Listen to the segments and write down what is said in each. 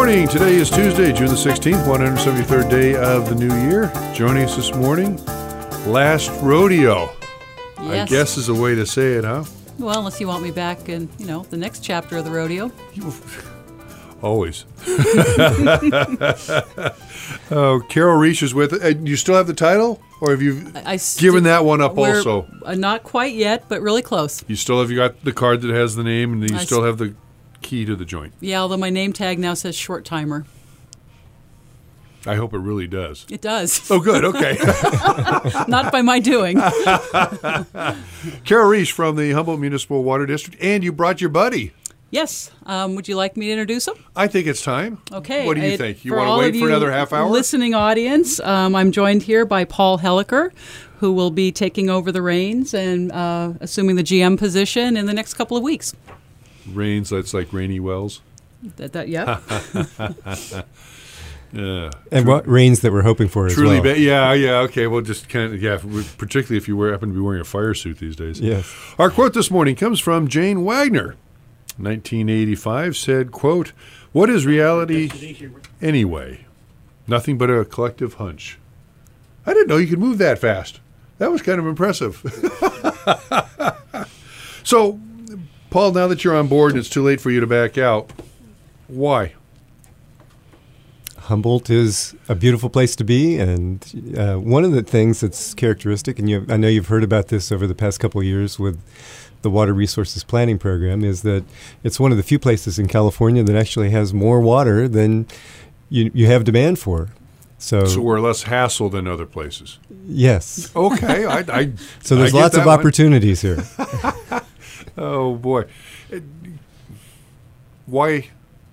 morning. Today is Tuesday, June the 16th, 173rd day of the new year. Joining us this morning, Last Rodeo. Yes. I guess is a way to say it, huh? Well, unless you want me back in, the next chapter of the rodeo. Always. Oh, Carol Reich is with it. You still have the title? Or have you given that one up also? Not quite yet, but really close. You got the card that has the name, and you still have the key to the joint. Yeah, although my name tag now says short timer. I hope it really does. It does. Oh, good. Okay. Not by my doing. Carol Reich from the Humboldt Municipal Water District, and you brought your buddy. Yes. Would you like me to introduce him? I think it's time. Okay. What do you think? You want to wait for another half hour? Listening audience, I'm joined here by Paul Helliker, who will be taking over the reins and assuming the GM position in the next couple of weeks. Reins, that's like Rainy Wells? Yeah. And what rains that we're hoping for as well. Yeah, okay. Well, just particularly if you happen to be wearing a fire suit these days. Yes. Our quote this morning comes from Jane Wagner. 1985 said, quote, "What is reality anyway? Nothing but a collective hunch." I didn't know you could move that fast. That was kind of impressive. So, Paul, now that you're on board and it's too late for you to back out, why? Humboldt is a beautiful place to be, and one of the things that's characteristic, and I know you've heard about this over the past couple of years with the Water Resources Planning Program, is that it's one of the few places in California that actually has more water than you have demand for. So we're less hassle than other places. Yes. Okay. So there's lots of opportunities here. Oh, boy. Why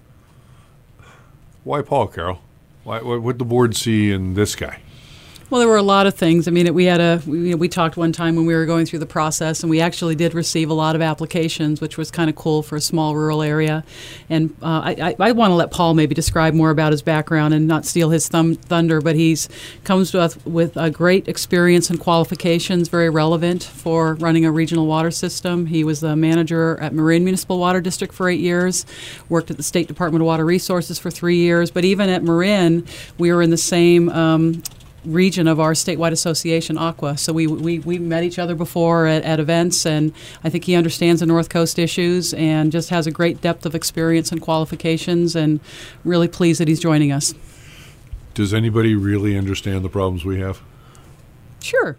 Paul, Carol? What did the board see in this guy? Well, there were a lot of things. I mean, we talked one time when we were going through the process, and we actually did receive a lot of applications, which was kind of cool for a small rural area. And I want to let Paul maybe describe more about his background and not steal his thunder, but he's comes to us with a great experience and qualifications, very relevant for running a regional water system. He was the manager at Marin Municipal Water District for 8 years, worked at the State Department of Water Resources for 3 years. But even at Marin, we were in the same region of our statewide association, Aqua. So we met each other before at events, and I think he understands the North Coast issues and just has a great depth of experience and qualifications, and really pleased that he's joining us. Does anybody really understand the problems we have? Sure.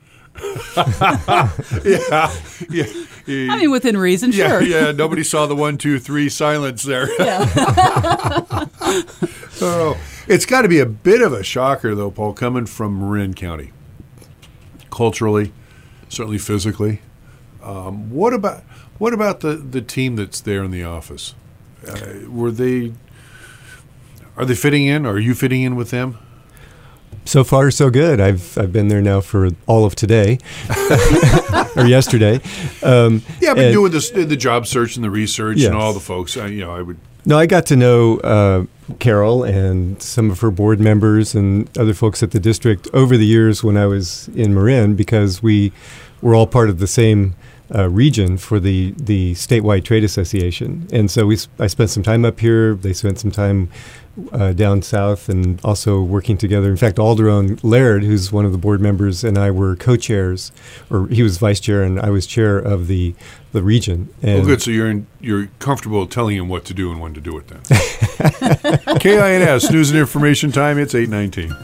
Yeah. I mean, within reason, sure. Yeah, nobody saw the 1, 2, 3 silence there. Yeah. Oh, it's got to be a bit of a shocker, though, Paul, coming from Marin County. Culturally, certainly physically. What about the team that's there in the office? Are they fitting in? Are you fitting in with them? So far, so good. I've been there now for all of today, or yesterday. Doing the job search and the research, yes, and all the folks. I would. No, I got to know Carol and some of her board members and other folks at the district over the years when I was in Marin, because we were all part of the same region for the statewide trade association. And so I spent some time up here. They spent some time down south and also working together. In fact, Alderone Laird, who's one of the board members, and I were co-chairs, or he was vice chair and I was chair of the region. And good. So you're comfortable telling him what to do and when to do it then. KINS, News and Information Time. It's 8:19.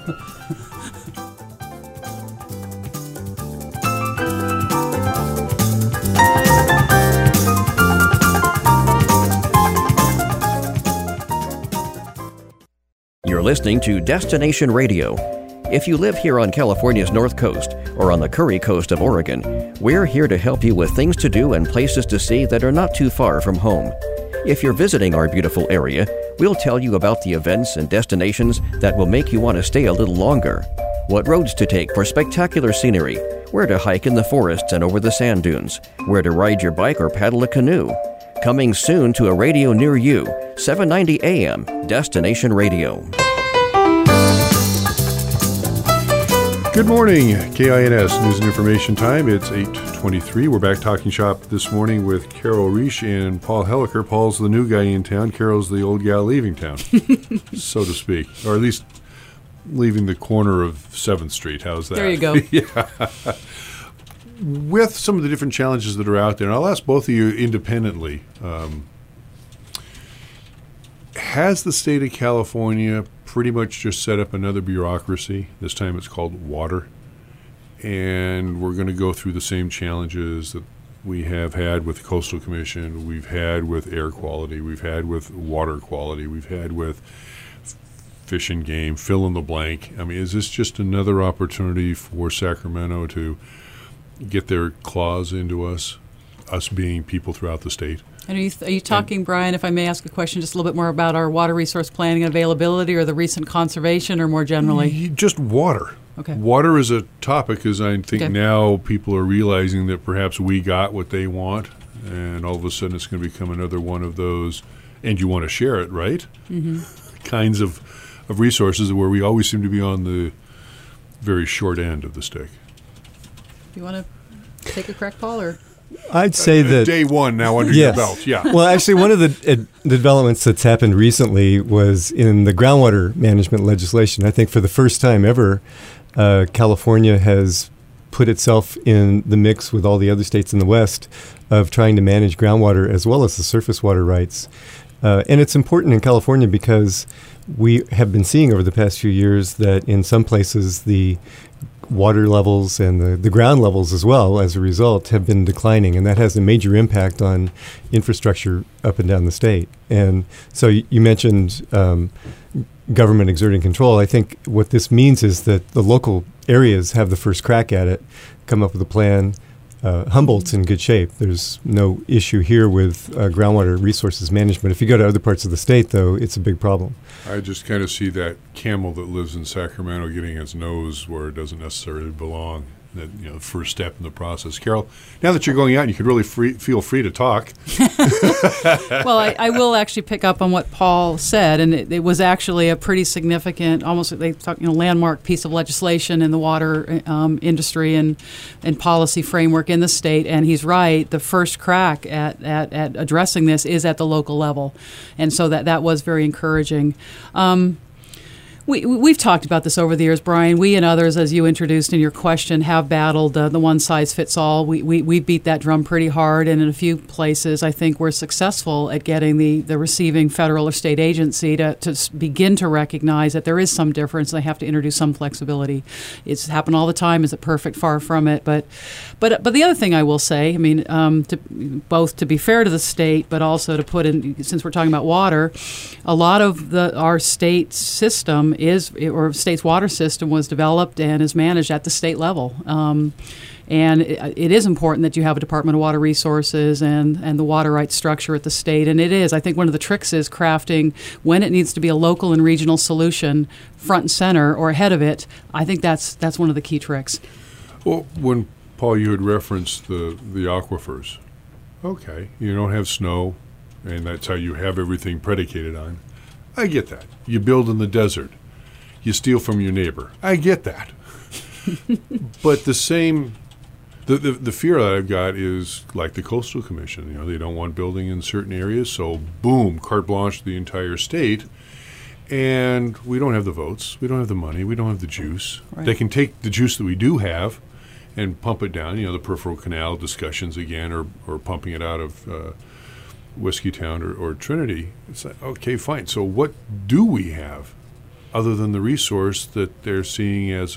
You're listening to Destination Radio. If you live here on California's North Coast or on the Curry Coast of Oregon, we're here to help you with things to do and places to see that are not too far from home. If you're visiting our beautiful area, we'll tell you about the events and destinations that will make you want to stay a little longer. What roads to take for spectacular scenery, where to hike in the forests and over the sand dunes, where to ride your bike or paddle a canoe. Coming soon to a radio near you, 790 AM, Destination Radio. Good morning, KINS News and Information Time. It's 8:23. We're back talking shop this morning with Carol Reich and Paul Helliker. Paul's the new guy in town. Carol's the old gal leaving town, so to speak, or at least leaving the corner of 7th Street. How's that? There you go. Yeah. With some of the different challenges that are out there, and I'll ask both of you independently, has the state of California pretty much just set up another bureaucracy? This time it's called water. And we're going to go through the same challenges that we have had with the Coastal Commission, we've had with air quality, we've had with water quality, we've had with fish and game, fill in the blank. I mean, is this just another opportunity for Sacramento to get their claws into us being people throughout the state? And are you talking, Brian, if I may ask a question, just a little bit more about our water resource planning and availability, or the recent conservation, or more generally? Just water. Okay. Water is a topic, because I think Okay. now people are realizing that perhaps we got what they want, and all of a sudden it's going to become another one of those, and you want to share it, right? Mm-hmm. Kinds of resources where we always seem to be on the very short end of the stick. You want to take a crack, Paul, or? I'd say that Day one now under Yes. your belt, yeah. Well, actually, one of the developments that's happened recently was in the groundwater management legislation. I think for the first time ever, California has put itself in the mix with all the other states in the West of trying to manage groundwater as well as the surface water rights. And it's important in California because we have been seeing over the past few years that in some places the water levels and the ground levels as well, as a result, have been declining, and that has a major impact on infrastructure up and down the state. And so you mentioned government exerting control. I think what this means is that the local areas have the first crack at it, come up with a plan. Humboldt's in good shape. There's no issue here with groundwater resources management. If you go to other parts of the state, though, it's a big problem. I just kind of see that camel that lives in Sacramento getting its nose where it doesn't necessarily belong. That, you know, the first step in the process. Carol, now that you're going out, you could really feel free to talk. Well, I will actually pick up on what Paul said, and it was actually a pretty significant, almost they talk, landmark piece of legislation in the water industry and policy framework in the state. And he's right; the first crack at addressing this is at the local level, and so that was very encouraging. We've talked about this over the years, Brian. We and others, as you introduced in your question, have battled the one-size-fits-all. We beat that drum pretty hard, and in a few places, I think we're successful at getting the receiving federal or state agency to begin to recognize that there is some difference. They have to introduce some flexibility. It's happened all the time. Is it perfect? Far from it. But the other thing I will say, I mean, to be fair to the state, but also to put in, since we're talking about water, a lot of our state system state's water system was developed and is managed at the state level. And it is important that you have a Department of Water Resources and the water rights structure at the state. And it is. I think one of the tricks is crafting when it needs to be a local and regional solution front and center or ahead of it. I think that's one of the key tricks. Well, when, Paul, you had referenced the aquifers. Okay, you don't have snow, and that's how you have everything predicated on. I get that. You build in the desert. You steal from your neighbor. I get that. But the fear that I've got is like the Coastal Commission. You know, they don't want building in certain areas, so boom, carte blanche to the entire state. And we don't have the votes. We don't have the money. We don't have the juice. Right. They can take the juice that we do have and pump it down. You know, the peripheral canal discussions again, or pumping it out of Whiskeytown or Trinity. It's like, okay, fine. So what do we have other than the resource that they're seeing as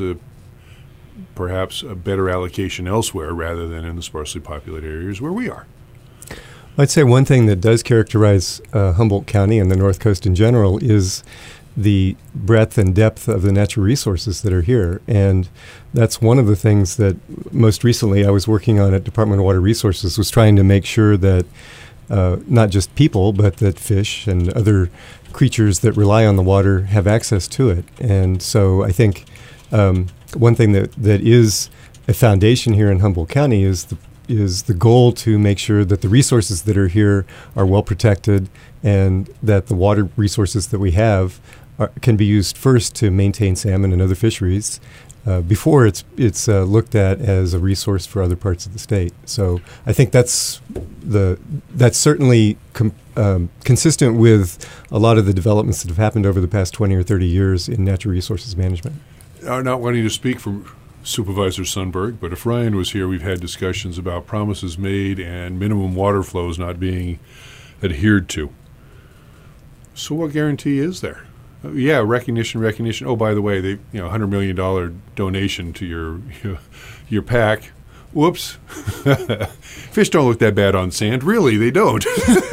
perhaps a better allocation elsewhere rather than in the sparsely populated areas where we are? I'd say one thing that does characterize Humboldt County and the North Coast in general is the breadth and depth of the natural resources that are here. And that's one of the things that most recently I was working on at Department of Water Resources, was trying to make sure that not just people, but that fish and other creatures that rely on the water have access to it. And so I think one thing that is a foundation here in Humboldt County is the goal to make sure that the resources that are here are well protected, and that the water resources that we have can be used first to maintain salmon and other fisheries, before it's looked at as a resource for other parts of the state. So I think that's certainly consistent with a lot of the developments that have happened over the past 20 or 30 years in natural resources management. Not wanting to speak for Supervisor Sundberg, but if Ryan was here, we've had discussions about promises made and minimum water flows not being adhered to. So what guarantee is there? Yeah, recognition. Oh, by the way, they $100 million donation to your PAC. Whoops. Fish don't look that bad on sand. Really, they don't.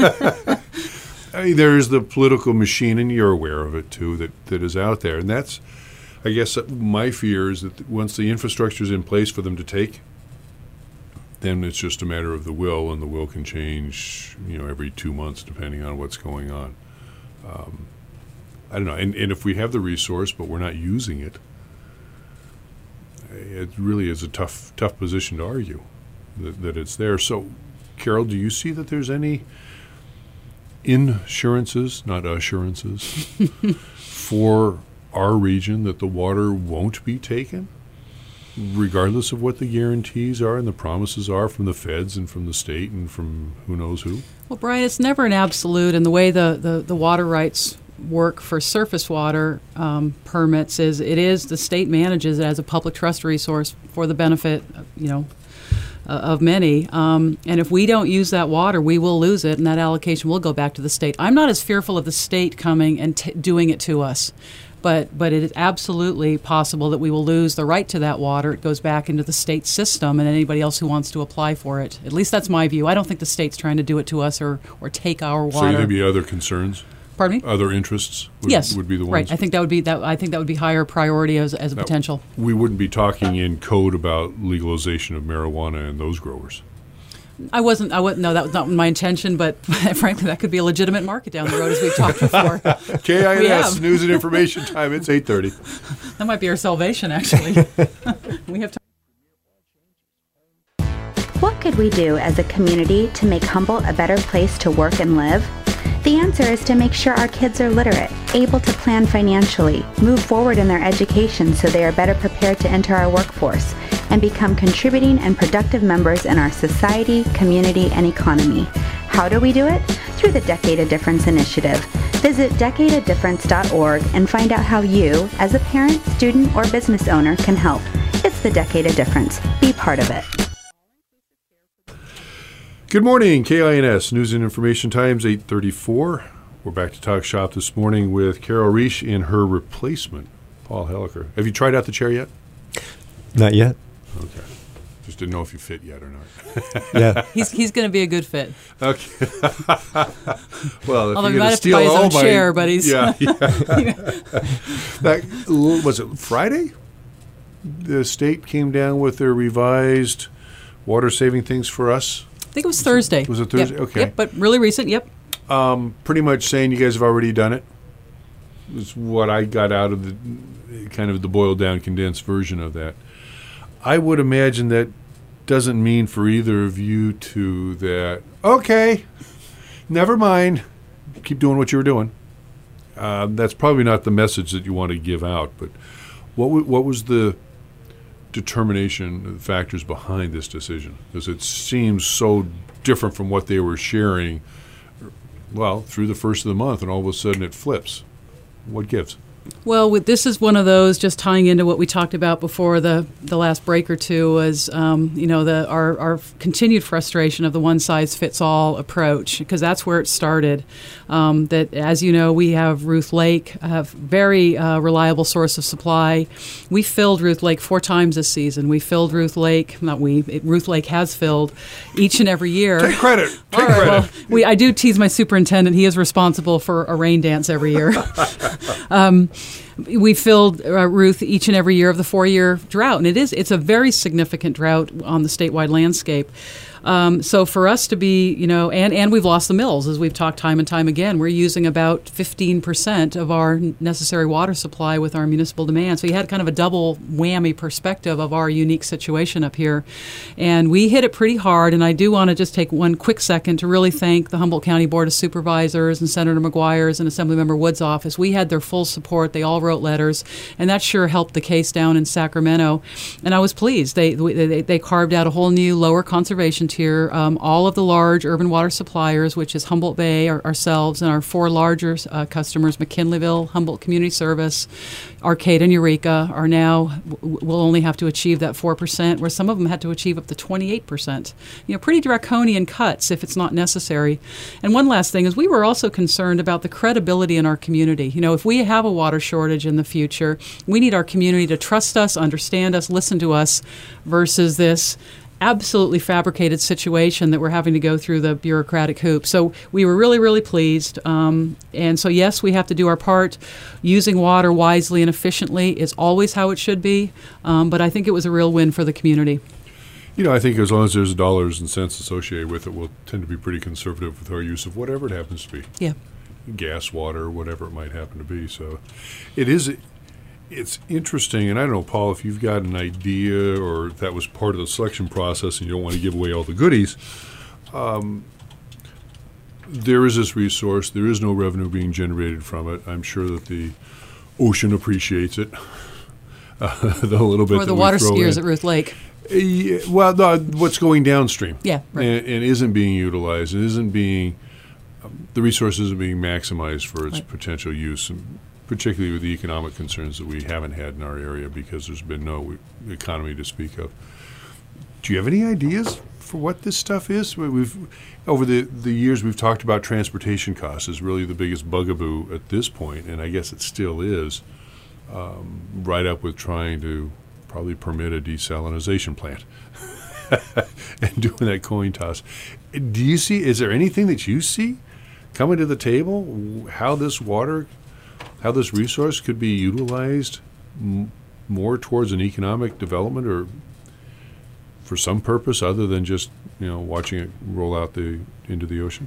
I mean, there's the political machine, and you're aware of it too, that is out there. And that's, I guess, my fear is that once the infrastructure is in place for them to take, then it's just a matter of the will, and the will can change, every 2 months depending on what's going on. I don't know. And if we have the resource but we're not using it, it really is a tough position to argue that it's there. So, Carol, do you see that there's any insurances, not assurances, for our region that the water won't be taken, regardless of what the guarantees are and the promises are from the feds and from the state and from who knows who? Well, Brian, it's never an absolute, and the way the water rights work for surface water permits is the state manages it as a public trust resource for the benefit, of many. And if we don't use that water, we will lose it, and that allocation will go back to the state. I'm not as fearful of the state coming and doing it to us. But it is absolutely possible that we will lose the right to that water. It goes back into the state system and anybody else who wants to apply for it. At least that's my view. I don't think the state's trying to do it to us or take our water. So you think maybe other concerns? Pardon me? Other interests would be the ones? Right. I think that would be higher priority as a potential. We wouldn't be talking in code about legalization of marijuana and those growers. I wasn't. No, that was not my intention. But frankly, that could be a legitimate market down the road, as we've talked before. KINS News and Information Time. It's 8:30. That might be our salvation, actually. We have time. What could we do as a community to make Humboldt a better place to work and live? The answer is to make sure our kids are literate, able to plan financially, move forward in their education so they are better prepared to enter our workforce, and become contributing and productive members in our society, community, and economy. How do we do it? Through the Decade of Difference initiative. Visit decadeofdifference.org and find out how you, as a parent, student, or business owner, can help. It's the Decade of Difference. Be part of it. Good morning, KINS News and Information Times, 8:34. We're back to talk shop this morning with Carol Reich and her replacement, Paul Helliker. Have you tried out the chair yet? Not yet. Okay. Just didn't know if you fit yet or not. Yeah. He's going to be a good fit. Okay. Well, if although you're he might have to steal buy his all own chair, but he's... Yeah. Was it Friday? The state came down with their revised water saving things for us. I think it was Thursday. Was it Thursday? Yep. Okay. Yep, but really recent, yep. Pretty much saying you guys have already done it. Is what I got out of the kind of the boiled down condensed version of that. I would imagine that doesn't mean for either of you two that, okay, never mind, keep doing what you were doing. That's probably not the message that you want to give out, but what was the determination, the factors behind this decision? Because it seems so different from what they were sharing, well, through the first of the month, and all of a sudden it flips. What gives? Well, this is one of those, just tying into what we talked about before the last break or two, was our continued frustration of the one-size-fits-all approach, because that's where it started. That, as you know, we have Ruth Lake, a very reliable source of supply. We filled Ruth Lake 4 times this season. We filled Ruth Lake, Ruth Lake has filled each and every year. Take credit. Take credit. Well, I do tease my superintendent. He is responsible for a rain dance every year. We filled Ruth each and every year of the 4-year drought, and it's a very significant drought on the statewide landscape. So for us to be, and we've lost the mills, as we've talked time and time again. We're using about 15% of our necessary water supply with our municipal demand. So you had kind of a double whammy perspective of our unique situation up here. And we hit it pretty hard, and I do want to just take one quick second to really thank the Humboldt County Board of Supervisors and Senator McGuire's and Assemblymember Wood's office. We had their full support. They all wrote letters, and that sure helped the case down in Sacramento. And I was pleased. They carved out a whole new lower conservation tier. All of the large urban water suppliers, which is Humboldt Bay, ourselves, and our four larger customers, McKinleyville, Humboldt Community Service, Arcade, and Eureka, are now will only have to achieve that 4%, where some of them had to achieve up to 28%. Pretty draconian cuts if it's not necessary. And one last thing is we were also concerned about the credibility in our community. If we have a water shortage in the future, we need our community to trust us, understand us, listen to us, versus this absolutely fabricated situation that we're having to go through the bureaucratic hoop. So we were really, really pleased. And so, yes, we have to do our part. Using water wisely and efficiently is always how it should be. But I think it was a real win for the community. I think as long as there's dollars and cents associated with it, we'll tend to be pretty conservative with our use of whatever it happens to be. Yeah. Gas, water, whatever it might happen to be. So it's interesting, and I don't know, Paul, if you've got an idea or if that was part of the selection process and you don't want to give away all the goodies, there is this resource. There is no revenue being generated from it. I'm sure that the ocean appreciates it the little bit. Or the water skiers at Ruth Lake. Well, no, what's going downstream. Yeah, right. And isn't being utilized. It isn't being, the resource isn't being maximized for its potential use, and particularly with the economic concerns that we haven't had in our area because there's been no economy to speak of. Do you have any ideas for what this stuff is? Over the years, we've talked about transportation costs as really the biggest bugaboo at this point, and I guess it still is, right up with trying to probably permit a desalinization plant and doing that coin toss. Is there anything that you see coming to the table, how this resource could be utilized more towards an economic development or for some purpose other than just watching it roll out into the ocean?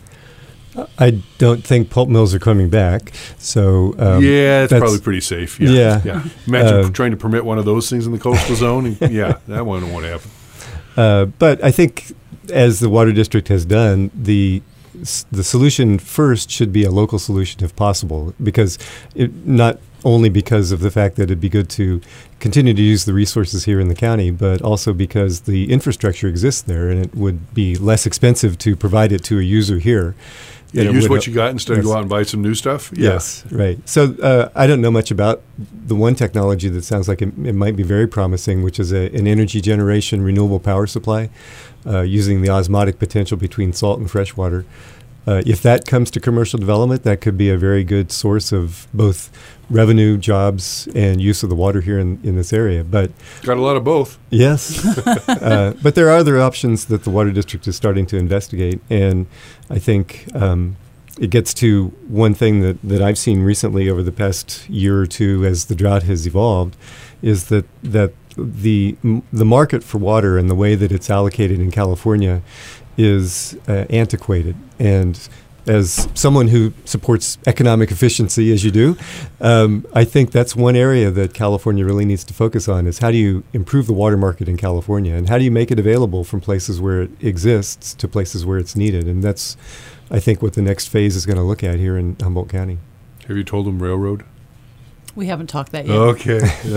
I don't think pulp mills are coming back. So it's probably pretty safe. Yeah. Imagine trying to permit one of those things in the coastal zone. And, that one won't happen. But I think, as the Water District has done, the solution first should be a local solution if possible, because not only because of the fact that it'd be good to continue to use the resources here in the county, but also because the infrastructure exists there and it would be less expensive to provide it to a user here. Yeah, use what you got instead of go out and buy some new stuff? Yeah. Yes, right. So I don't know much about the one technology that sounds like it might be very promising, which is an energy generation renewable power supply using the osmotic potential between salt and fresh water. If that comes to commercial development, that could be a very good source of both revenue, jobs, and use of the water here in this area. But got a lot of both. Yes. But there are other options that the Water District is starting to investigate. And I think it gets to one thing that I've seen recently over the past year or two as the drought has evolved, is that the market for water and the way that it's allocated in California is antiquated. And as someone who supports economic efficiency, as you do, I think that's one area that California really needs to focus on, is how do you improve the water market in California, and how do you make it available from places where it exists to places where it's needed. And that's, I think, what the next phase is going to look at here in Humboldt County. Have you told them railroad? We haven't talked that yet. Okay.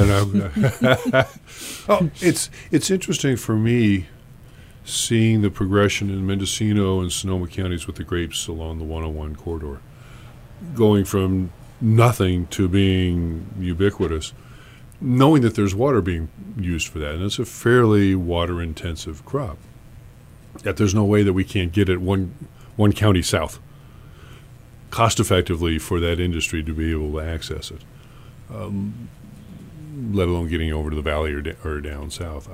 It's interesting for me seeing the progression in Mendocino and Sonoma counties with the grapes along the 101 corridor, going from nothing to being ubiquitous, knowing that there's water being used for that. And it's a fairly water-intensive crop. Yet there's no way that we can't get it one county south cost-effectively for that industry to be able to access it, let alone getting over to the valley or down south.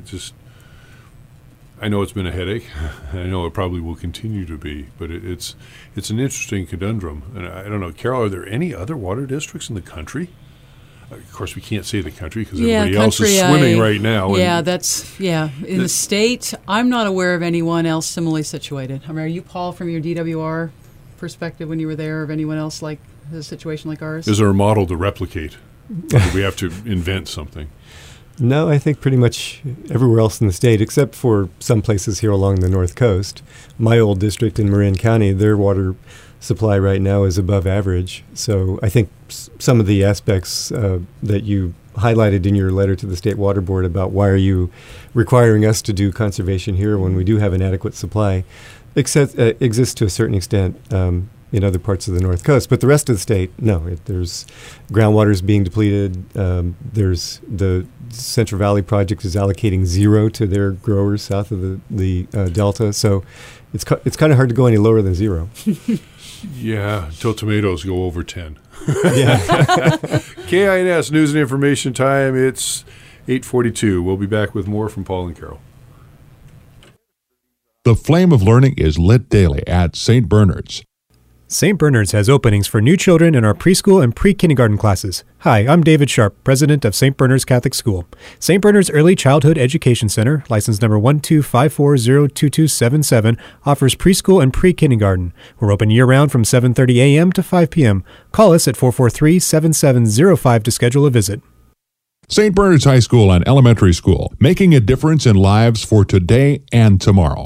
I know it's been a headache. I know it probably will continue to be, but it's an interesting conundrum. And I don't know, Carol, are there any other water districts in the country Of course, we can't say the country because Yeah, everybody else is country, swimming right now. Yeah, and in the state, I'm not aware of anyone else similarly situated. I mean, are you, Paul, from your DWR perspective when you were there, of anyone else like a situation like ours? Is there a model to replicate? Or do we have to invent something? No, I think pretty much everywhere else in the state, except for some places here along the North Coast. My old district in Marin County, their water supply right now is above average. So I think some of the aspects that you highlighted in your letter to the State Water Board about why are you requiring us to do conservation here when we do have an adequate supply exists to a certain extent in other parts of the North Coast. But the rest of the state, no. There's groundwater is being depleted. There's the Central Valley Project is allocating 0 to their growers south of the Delta. So it's kind of hard to go any lower than 0. Yeah, until tomatoes go over 10. Yeah. KINS News and Information Time. It's 8:42. We'll be back with more from Paul and Carol. The flame of learning is lit daily at St. Bernard's. St. Bernard's has openings for new children in our preschool and pre-kindergarten classes. Hi, I'm David Sharp, president of St. Bernard's Catholic School. St. Bernard's Early Childhood Education Center, license number 125402277, offers preschool and pre-kindergarten. We're open year-round from 7:30 a.m. to 5 p.m. Call us at 443-7705 to schedule a visit. St. Bernard's High School and Elementary School, making a difference in lives for today and tomorrow.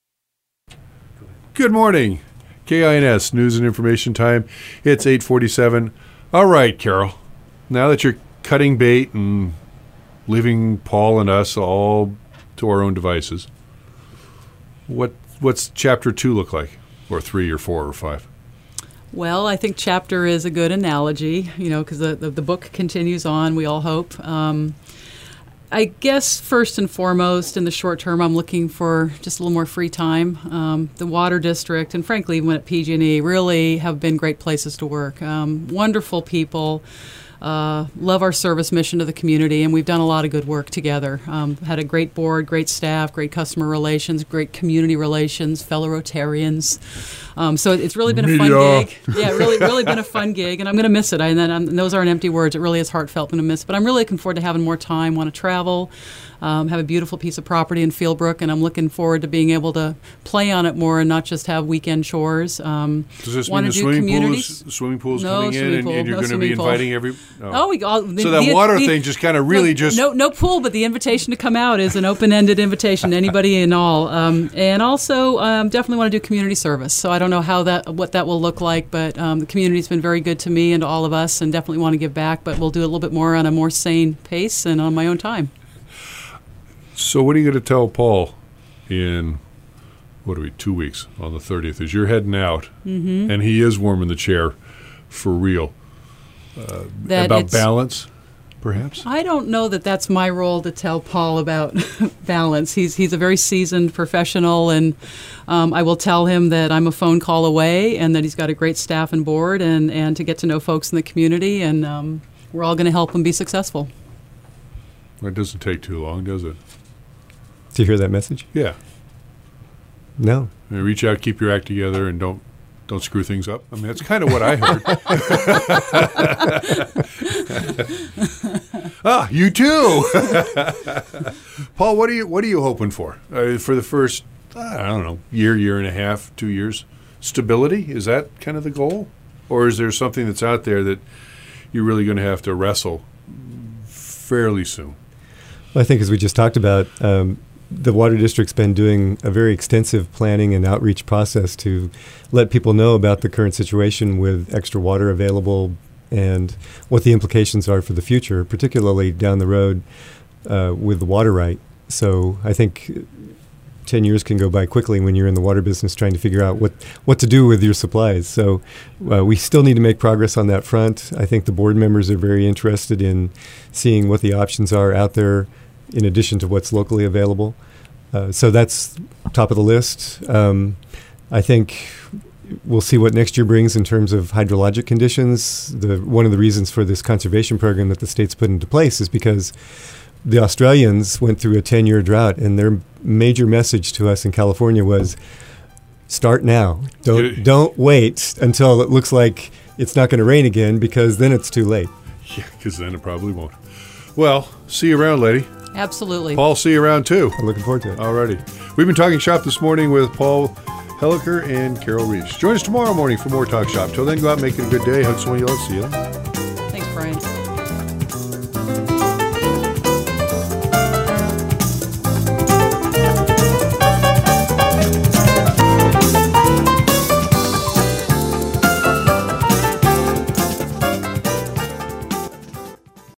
Good morning. KINS News and Information Time. It's 8:47. All right, Carol. Now that you're cutting bait and leaving Paul and us all to our own devices, what's Chapter 2 look like? Or 3 or 4 or 5? Well, I think chapter is a good analogy, because the book continues on, we all hope. I guess first and foremost, in the short term, I'm looking for just a little more free time. The Water District, and frankly, even at PG&E, really have been great places to work. Wonderful people. Love our service mission to the community, and we've done a lot of good work together. Had a great board, great staff, great customer relations, great community relations, fellow Rotarians. So it's really been a fun gig. Yeah, really been a fun gig, and I'm going to miss it. And those aren't empty words. It really is heartfelt. I'm going to miss it. But I'm really looking forward to having more time, want to travel, have a beautiful piece of property in Fieldbrook, and I'm looking forward to being able to play on it more and not just have weekend chores. Does this mean the swimming pool's coming in and you're going to be inviting every... Oh, so that water thing just kind of really No pool, but the invitation to come out is an open-ended invitation to anybody and all. And also, definitely want to do community service. So I don't know what that will look like, but the community's been very good to me and to all of us, and definitely want to give back. But we'll do a little bit more on a more sane pace and on my own time. So what are you going to tell Paul in 2 weeks on the 30th? As you're heading out, and he is warming the chair for real. About balance, perhaps? I don't know that that's my role to tell Paul about balance. He's a very seasoned professional, and I will tell him that I'm a phone call away and that he's got a great staff and board and to get to know folks in the community, and we're all going to help him be successful. It doesn't take too long, does it? To hear that message? Yeah. No. Reach out, keep your act together, and don't screw things up. I mean, that's kind of what I heard. You too. Paul, what are you hoping for the first, I don't know, year and a half, 2 years? Stability? Is that kind of the goal? Or is there something that's out there that you're really going to have to wrestle fairly soon? Well, I think as we just talked about, the Water District's been doing a very extensive planning and outreach process to let people know about the current situation with extra water available and what the implications are for the future, particularly down the road with the water right. So I think 10 years can go by quickly when you're in the water business trying to figure out what to do with your supplies. So we still need to make progress on that front. I think the board members are very interested in seeing what the options are out there in addition to what's locally available. So that's top of the list. I think we'll see what next year brings in terms of hydrologic conditions. One of the reasons for this conservation program that the state's put into place is because the Australians went through a 10-year drought, and their major message to us in California was, start now. Don't wait until it looks like it's not going to rain again, because then it's too late. Yeah, because then it probably won't. Well, see you around, lady. Absolutely. Paul, see you around too. I'm looking forward to it. Alrighty. We've been talking shop this morning with Paul Helliker and Carol Reeves. Join us tomorrow morning for more Talk Shop. Till then, go out and make it a good day. Hug someone you love. See you then. Thanks, Brian.